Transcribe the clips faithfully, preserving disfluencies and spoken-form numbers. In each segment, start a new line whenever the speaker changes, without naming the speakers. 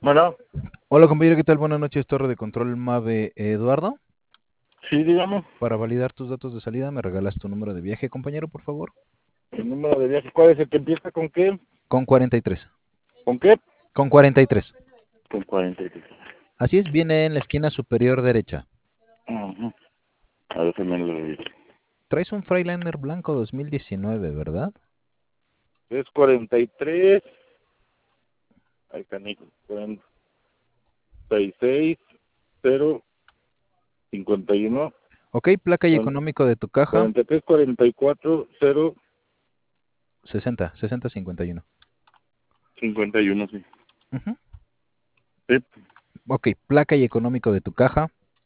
Bueno,
Hola compañero, ¿qué tal? Buenas noches, Torre de Control Mave Eduardo.
sí, dígame,
Para validar tus datos de salida, ¿me regalas tu número de viaje, compañero, por favor?
el número de viaje, ¿cuál es el que empieza con qué?
Con cuarenta y tres.
¿Con qué?
Con cuarenta y tres.
Con cuarenta y tres.
Así es, viene en la esquina superior derecha.
Ajá. A ver si me lo dice.
Traes un Freightliner blanco dos mil diecinueve, ¿verdad?
Es cuarenta y tres, ahí canijo, cuarenta y seis, cero, cincuenta y uno,
Ok, placa y económico de tu caja.
cuarenta y tres, cuarenta y cuatro, cero,
sesenta, sesenta cincuenta y uno.
cincuenta y uno, sí.
Ujú.
Sí,
Ok, placa y económico de tu caja.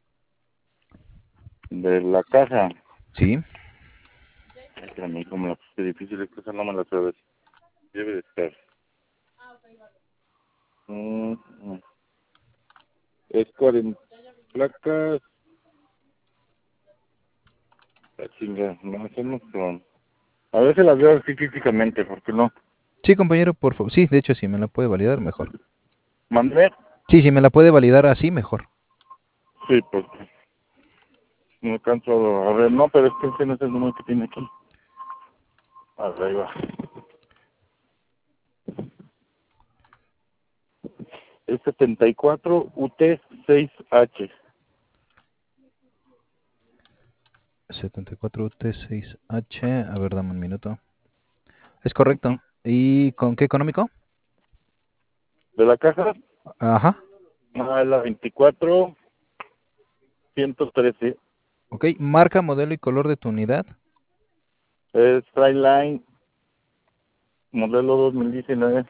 de la caja.
Sí.
Ay, canijo, me la puse difícil, es que esa no me la sabes. Debe de estar. Mm, mm. Es cuarenta placas. La chinga, no, eso no son. A veces las veo así físicamente, porque no.
Sí, compañero, por favor. Sí, de hecho, si me la puede validar, mejor.
¿Mandé?
Sí, si me la puede validar así, mejor.
Sí, porque no alcanzo a ver. No, pero es que ese no es el número que tiene aquí. A ver, ahí va. Es setenta y cuatro U T seis H.
setenta y cuatro U T seis H. A ver, dame un minuto. Es correcto. ¿Y con qué económico?
De la caja,
Ajá.
a la veinticuatro ciento trece.
Ok, marca, modelo y color de tu unidad.
Es Freightliner, modelo dos mil diecinueve.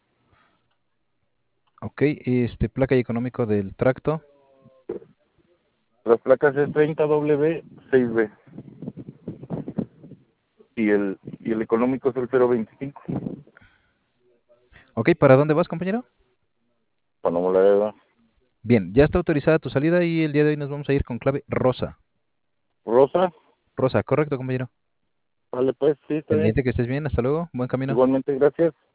Ok, este, placa y económico del tracto.
Las placas es treinta W seis B. Y el, y el económico es el cero veinticinco.
Ok, ¿para dónde vas, compañero?
Cuando me la deba.
Bien, ya está autorizada tu salida y el día de hoy nos vamos a ir con clave rosa.
Rosa,
Rosa, correcto, compañero.
vale, pues, sí, está bien.
Pendiente que estés bien, hasta luego, buen camino.
Igualmente, gracias.